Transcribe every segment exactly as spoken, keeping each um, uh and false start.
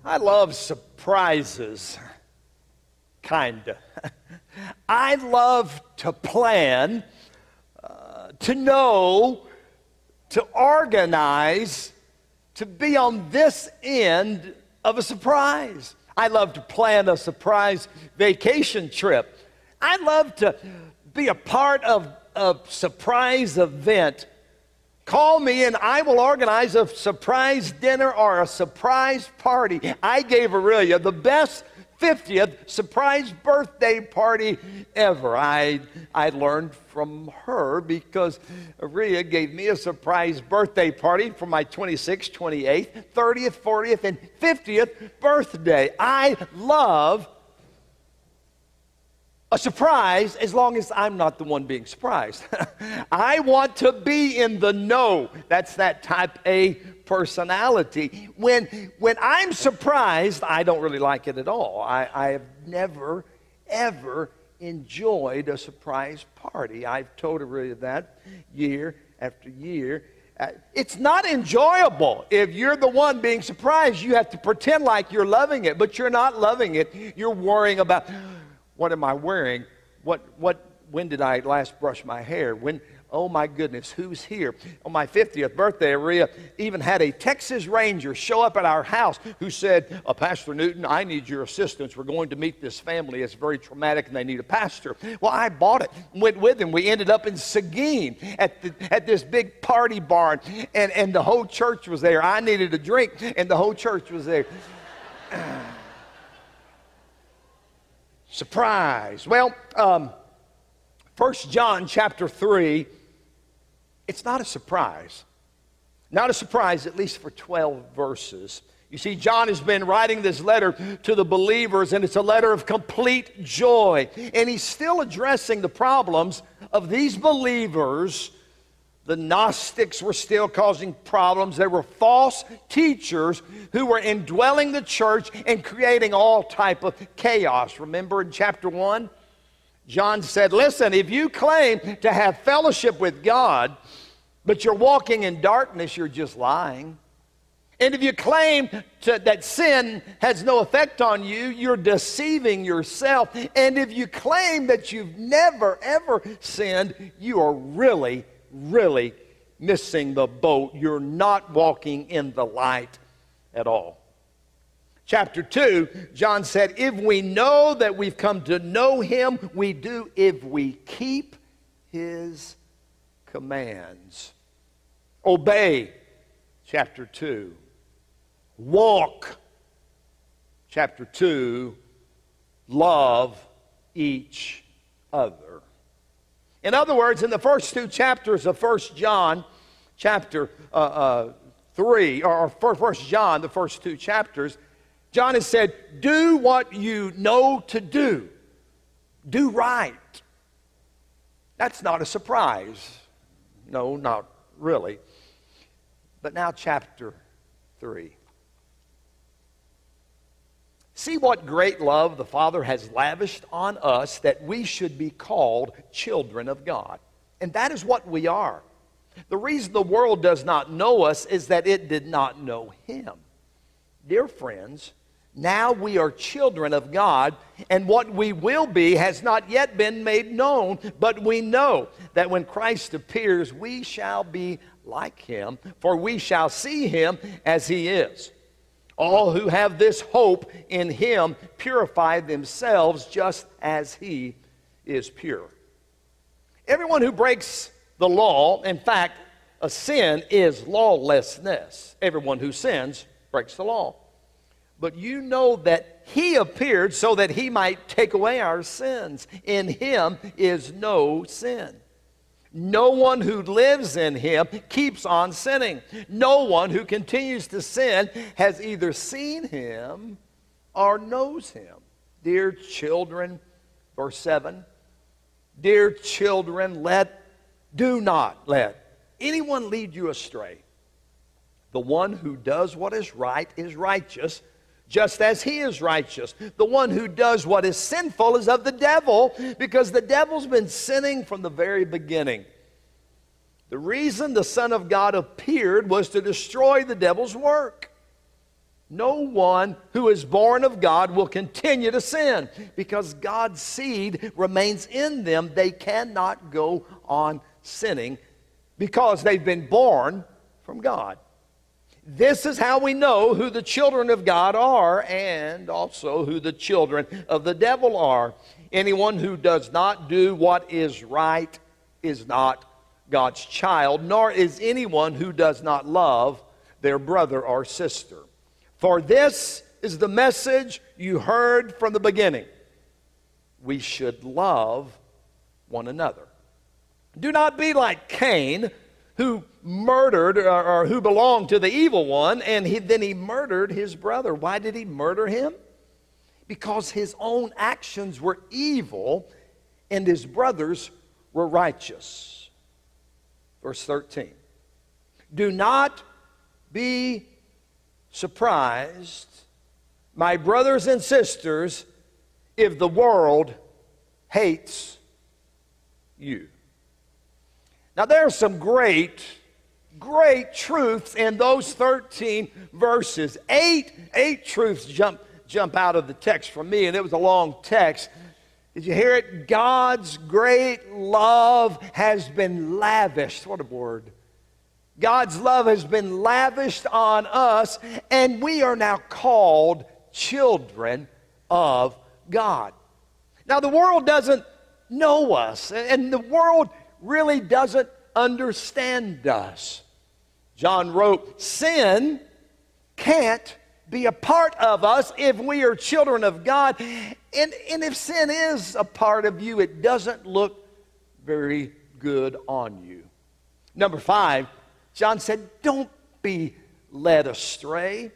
I love surprises, kinda. I love to plan, uh, to know, to organize, to be on this end of a surprise. I love to plan a surprise vacation trip. I love to be a part of a surprise event. Call me and I will organize a surprise dinner or a surprise party. I gave Aurelia the best fiftieth surprise birthday party ever. I, I learned from her because Aurelia gave me a surprise birthday party for my twenty-sixth, twenty-eighth, thirtieth, fortieth, and fiftieth birthday. I love a surprise as long as I'm not the one being surprised. I want to be in the know. That's that type A personality. When, when I'm surprised, I don't really like it at all. I, I have never, ever enjoyed a surprise party. I've told Aurelia that year after year. Uh, it's not enjoyable. If you're the one being surprised, you have to pretend like you're loving it, but you're not loving it. You're worrying about, what am I wearing? What, what, when did I last brush my hair? When, oh my goodness, who's here? On my fiftieth birthday, Aurelia even had a Texas Ranger show up at our house who said, uh, Pastor Newton, I need your assistance. We're going to meet this family. It's very traumatic and they need a pastor. Well, I bought it, went with him. We ended up in Seguin at, the, at this big party barn, and, and the whole church was there. I needed a drink, and the whole church was there. Surprise. Well, um, First John chapter three, it's not a surprise. Not a surprise, at least for twelve verses. You see, John has been writing this letter to the believers, and it's a letter of complete joy. And he's still addressing the problems of these believers. The Gnostics were still causing problems. There were false teachers who were indwelling the church and creating all type of chaos. Remember in chapter one? John said, listen, if you claim to have fellowship with God, but you're walking in darkness, you're just lying. And if you claim to, that sin has no effect on you, you're deceiving yourself. And if you claim that you've never, ever sinned, you are really really missing the boat. You're not walking in the light at all. Chapter two, John said, if we know that we've come to know him, we do if we keep his commands. Obey, chapter two. Walk, chapter two. Love each other. In other words, in the first two chapters of First John, chapter uh, uh, three, or First John, the first two chapters, John has said, do what you know to do. Do right. That's not a surprise. No, not really. But now chapter three. See what great love the Father has lavished on us that we should be called children of God. And that is what we are. The reason the world does not know us is that it did not know him. Dear friends, now we are children of God, and what we will be has not yet been made known, but we know that when Christ appears, we shall be like him, for we shall see him as he is. All who have this hope in him purify themselves just as he is pure. Everyone who breaks the law, in fact, a sin is lawlessness. Everyone who sins breaks the law. But you know that he appeared so that he might take away our sins. In him is no sin. No one who lives in him keeps on sinning. No one who continues to sin has either seen him or knows him. Dear children, verse seven, dear children, let, do not let anyone lead you astray. The one who does what is right is righteous, just as he is righteous. The one who does what is sinful is of the devil, because the devil's been sinning from the very beginning. The reason the Son of God appeared was to destroy the devil's work. no one who is born of God will continue to sin, because God's seed remains in them. They cannot go on sinning because they've been born from God. This is how we know who the children of God are, and also who the children of the devil are. Anyone who does not do what is right is not God's child, nor is anyone who does not love their brother or sister. For this is the message you heard from the beginning. We should love one another. Do not be like Cain, who murdered, or, or who belonged to the evil one, and he, then he murdered his brother. Why did he murder him? Because his own actions were evil, and his brothers were righteous. Verse thirteen. Do not be surprised, my brothers and sisters, if the world hates you. Now, there are some great, great truths in those thirteen verses. Eight, eight truths jump, jump out of the text for me, and it was a long text. Did you hear it? God's great love has been lavished. What a word. God's love has been lavished on us, and we are now called children of God. Now, the world doesn't know us, and the world really doesn't understand us. John wrote, sin can't be a part of us if we are children of God. And, and if sin is a part of you, it doesn't look very good on you. Number five, John said, don't be led astray.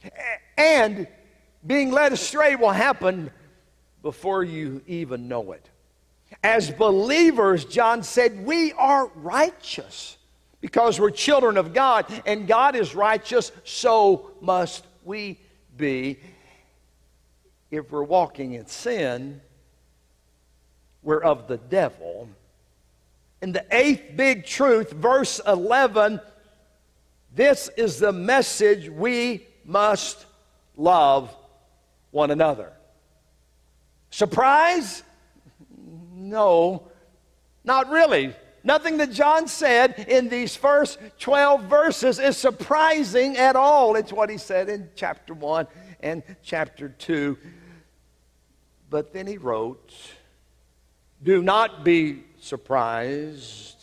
And being led astray will happen before you even know it. As believers, John said, we are righteous because we're children of God, and God is righteous, so must we be. If we're walking in sin, we're of the devil. And the eighth big truth, verse eleven, this is the message: we must love one another. Surprise? No, not really. Nothing that John said in these first twelve verses is surprising at all. It's what he said in chapter one and chapter two. But then he wrote, do not be surprised,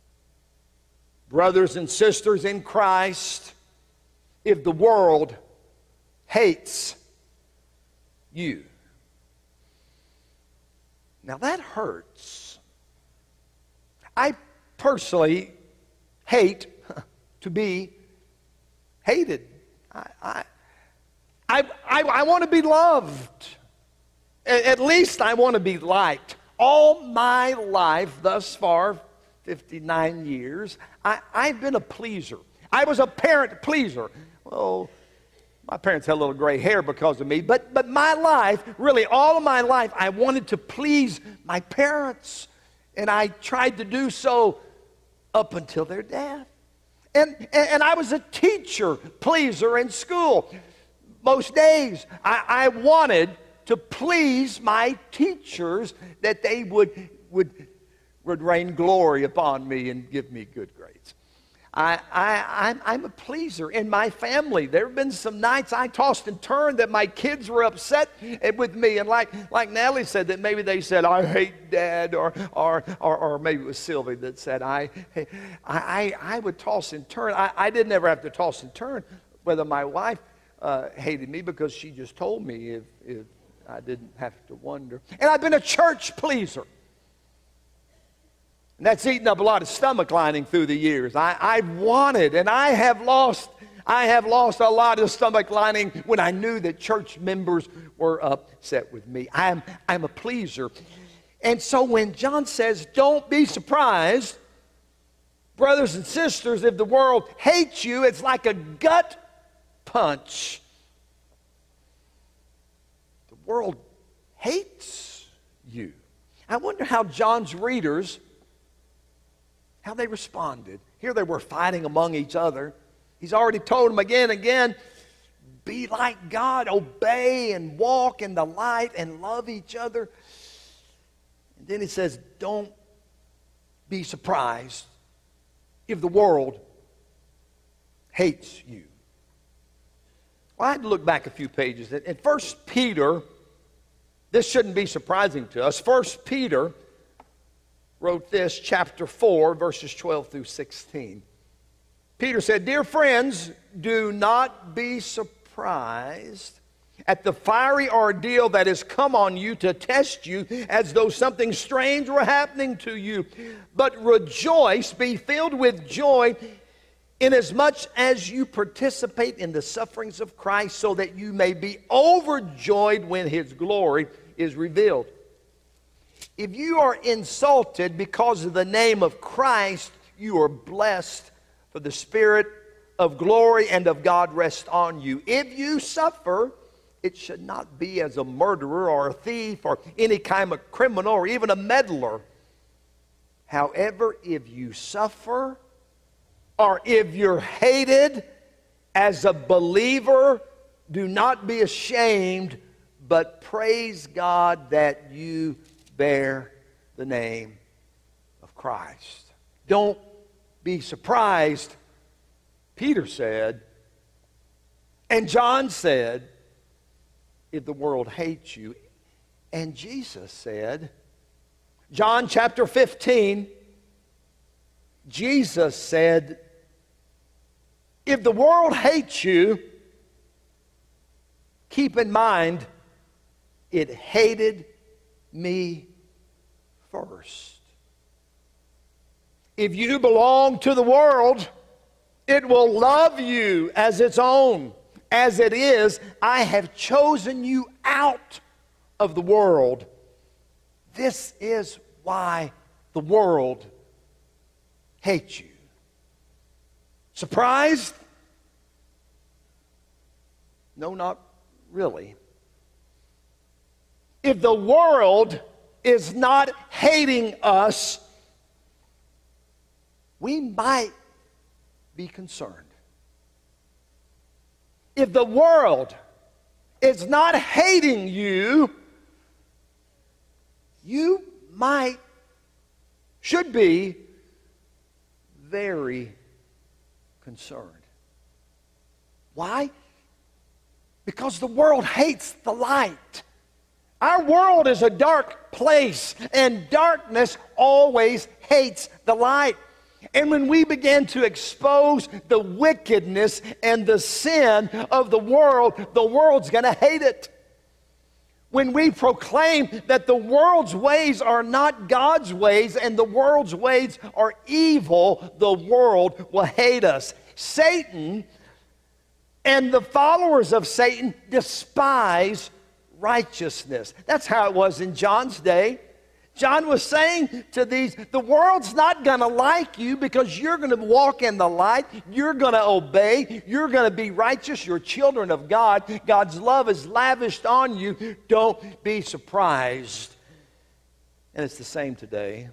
brothers and sisters in Christ, if the world hates you. Now that hurts. I personally hate to be hated. I, I, I, I, I want to be loved. At least I want to be liked. All my life thus far, fifty-nine years, I, I've been a pleaser. I was a parent pleaser. Well, my parents had a little gray hair because of me, but, but my life, really all of my life, I wanted to please my parents. And I tried to do so up until their death. And, and, and I was a teacher pleaser in school. Most days I, I wanted to please my teachers, that they would, would, would rain glory upon me and give me good grades. I, I, I'm, I'm a pleaser in my family. There have been some nights I tossed and turned that my kids were upset with me. And like, like Natalie said, that maybe they said, I hate Dad, or, or, or, or maybe it was Sylvie that said, I, I, I would toss and turn. I, I didn't ever have to toss and turn whether my wife uh, hated me, because she just told me if, if I didn't have to wonder. And I've been a church pleaser. And that's eaten up a lot of stomach lining through the years. I, I wanted, and I have lost, I have lost a lot of stomach lining when I knew that church members were upset with me. I'm, I'm a pleaser. And so when John says, don't be surprised, brothers and sisters, if the world hates you, it's like a gut punch. The world hates you. I wonder how John's readers, how they responded. Here they were fighting among each other. He's already told them again and again, be like God, obey and walk in the light and love each other. And then he says, don't be surprised if the world hates you. Well, I had to look back a few pages. In First Peter, this shouldn't be surprising to us. First Peter wrote this, chapter four, verses twelve through sixteen. Peter said, "Dear friends, do not be surprised at the fiery ordeal that has come on you to test you as though something strange were happening to you. But rejoice, be filled with joy, inasmuch as you participate in the sufferings of Christ, so that you may be overjoyed when his glory is revealed. If you are insulted because of the name of Christ, you are blessed, for the Spirit of glory and of God rests on you. If you suffer, it should not be as a murderer or a thief or any kind of criminal or even a meddler. However, if you suffer or if you're hated as a believer, do not be ashamed, but praise God that you bear the name of Christ." Don't be surprised, Peter said, and John said, if the world hates you. And Jesus said, John chapter fifteen, Jesus said, if the world hates you, keep in mind, it hated me first. If you belong to the world, it will love you as its own. As it is, I have chosen you out of the world. This is why the world hates you. Surprised? No, not really. If the world is not hating us, we might be concerned. If the world is not hating you, you might, should be very concerned. Why? Because the world hates the light. Our world is a dark place, and darkness always hates the light. And when we begin to expose the wickedness and the sin of the world, the world's going to hate it. When we proclaim that the world's ways are not God's ways and the world's ways are evil, the world will hate us. Satan and the followers of Satan despise righteousness. That's how it was in John's day. John was saying to these, the world's not going to like you because you're going to walk in the light. You're going to obey. You're going to be righteous. You're children of God. God's love is lavished on you. Don't be surprised. And it's the same today.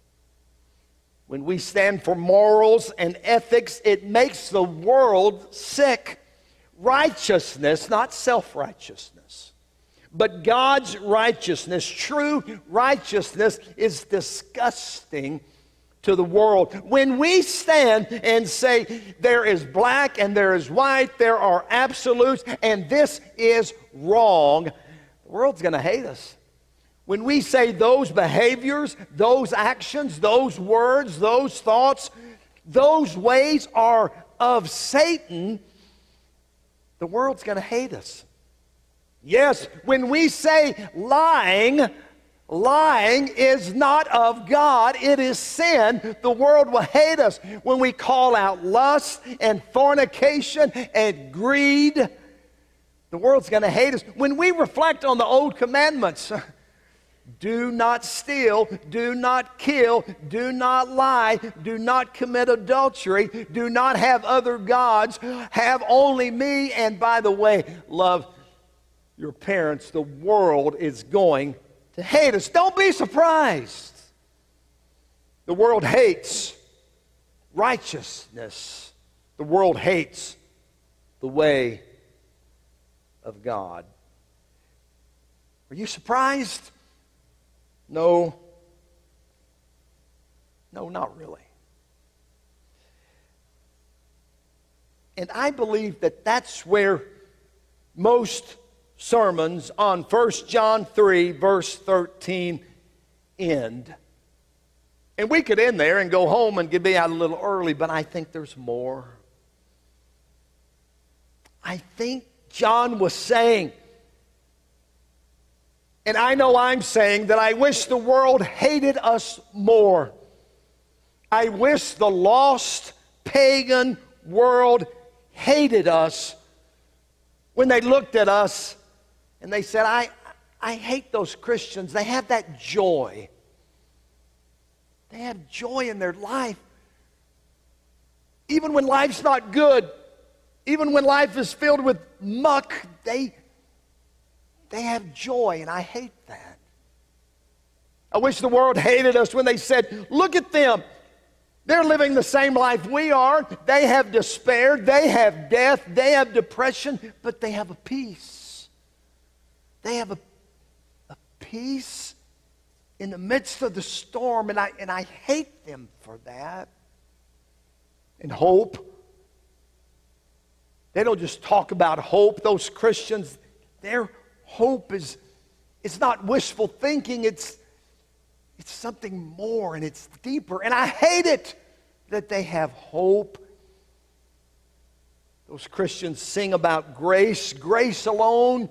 When we stand for morals and ethics, it makes the world sick. Righteousness, not self-righteousness, but God's righteousness, true righteousness, is disgusting to the world. When we stand and say there is black and there is white, there are absolutes, and this is wrong, the world's going to hate us. When we say those behaviors, those actions, those words, those thoughts, those ways are of Satan, the world's going to hate us. Yes, when we say lying, lying is not of God, it is sin, the world will hate us. When we call out lust and fornication and greed, the world's going to hate us. When we reflect on the old commandments, do not steal, do not kill, do not lie, do not commit adultery, do not have other gods, have only me, and by the way, love your parents, the world is going to hate us. Don't be surprised. The world hates righteousness. The world hates the way of God. Are you surprised? No. No, not really. And I believe that that's where most sermons on First John three, verse thirteen end. And we could end there and go home and get me out a little early, but I think there's more. I think John was saying, and I know I'm saying, that I wish the world hated us more. I wish the lost, pagan world hated us when they looked at us and they said, I, I hate those Christians. They have that joy. They have joy in their life. Even when life's not good, even when life is filled with muck, they, they have joy, and I hate that. I wish the world hated us when they said, look at them. They're living the same life we are. They have despair. They have death. They have depression, but they have a peace. They have a, a peace in the midst of the storm, and I, and I hate them for that. And hope. They don't just talk about hope. Those Christians, their hope is, it's not wishful thinking. It's, it's something more, and it's deeper. And I hate it that they have hope. Those Christians sing about grace, grace alone.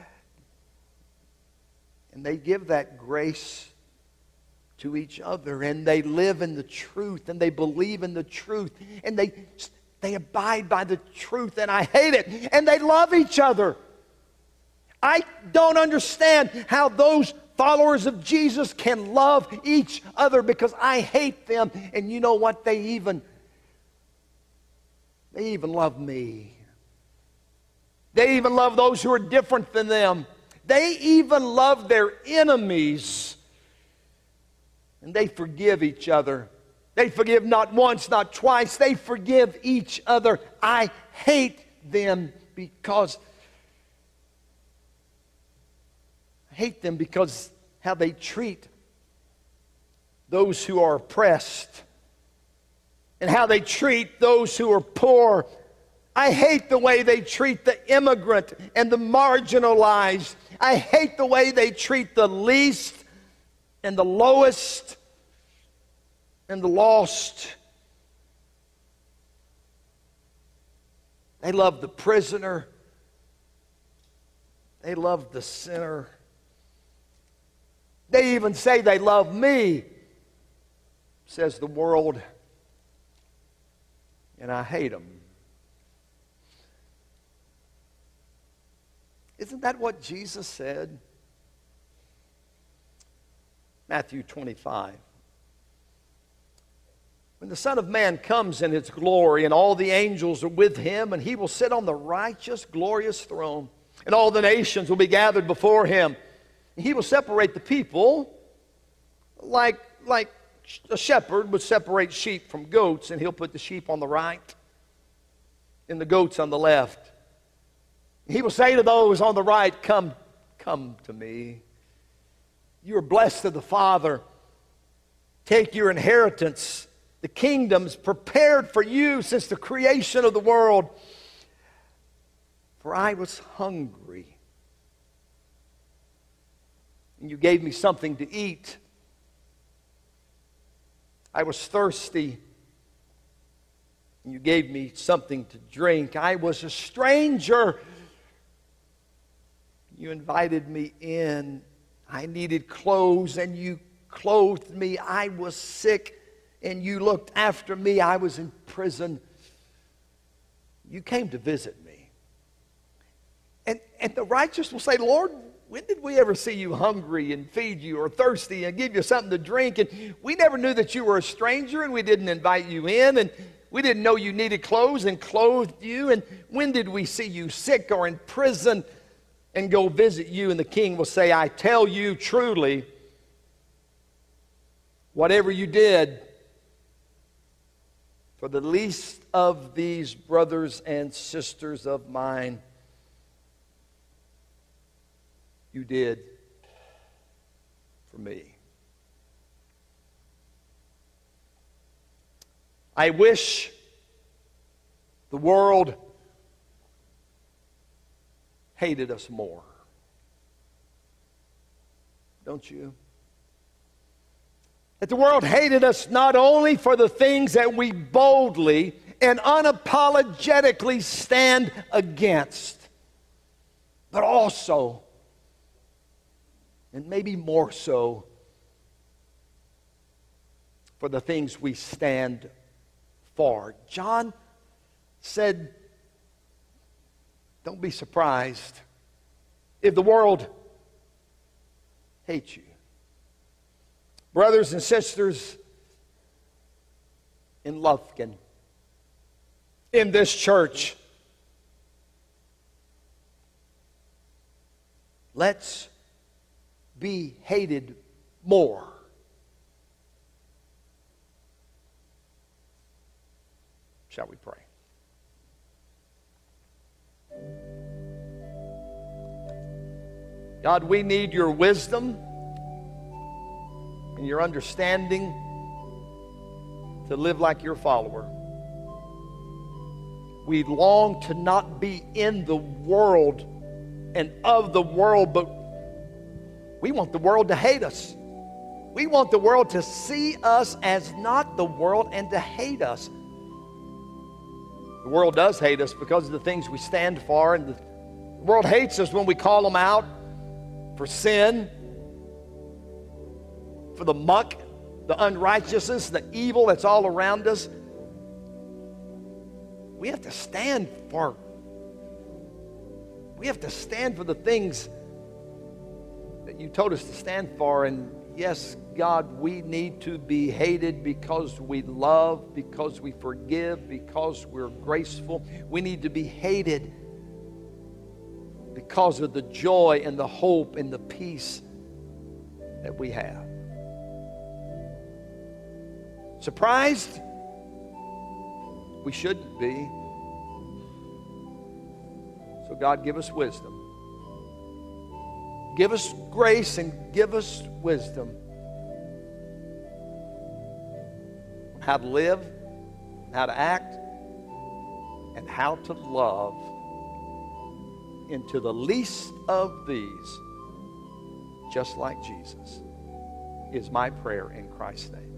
And they give that grace to each other, and they live in the truth, and they believe in the truth, and they, they abide by the truth, and I hate it. And they love each other. I don't understand how those followers of Jesus can love each other, because I hate them. And you know what? They even, they even love me. They even love those who are different than them. They even love their enemies. And they forgive each other. They forgive not once, not twice. They forgive each other. I hate them because I hate them because how they treat those who are oppressed and how they treat those who are poor. I hate the way they treat the immigrant and the marginalized. I hate the way they treat the least and the lowest and the lost. They love the prisoner. They love the sinner. They even say they love me, says the world, and I hate them. Isn't that what Jesus said? Matthew twenty-five. When the Son of Man comes in his glory, and all the angels are with him, and he will sit on the righteous, glorious throne, and all the nations will be gathered before him. And he will separate the people like, like a shepherd would separate sheep from goats, and he'll put the sheep on the right and the goats on the left. He will say to those on the right, Come, come to me. You are blessed of the Father. Take your inheritance, the kingdoms prepared for you since the creation of the world. For I was hungry, and you gave me something to eat. I was thirsty, and you gave me something to drink. I was a stranger. You invited me in. I needed clothes, and you clothed me. I was sick, and you looked after me. I was in prison. You came to visit me. And, and the righteous will say, Lord, when did we ever see you hungry and feed you, or thirsty and give you something to drink? And we never knew that you were a stranger, and we didn't invite you in, and we didn't know you needed clothes and clothed you. And when did we see you sick or in prison and go visit you? And the king will say, I tell you truly, whatever you did for the least of these brothers and sisters of mine, you did for me. I wish the world hated us more. Don't you? That the world hated us not only for the things that we boldly and unapologetically stand against, but also, and maybe more so, for the things we stand for. John said, don't be surprised if the world hates you. Brothers and sisters in Lufkin, in this church, let's be hated more. Shall we pray? God, we need your wisdom and your understanding to live like your follower. We long to not be in the world and of the world, but we want the world to hate us. We want the world to see us as not the world and to hate us. The world does hate us because of the things we stand for, and the world hates us when we call them out for sin, for the muck, the unrighteousness, the evil that's all around us. We have to stand for, we have to stand for the things that you told us to stand for. And yes, God, we need to be hated because we love, because we forgive, because we're graceful. We need to be hated because of the joy and the hope and the peace that we have. Surprised? We shouldn't be. So God, give us wisdom. Give us grace and give us wisdom. How to live, how to act, and how to love. Into the least of these, just like Jesus, is my prayer in Christ's name.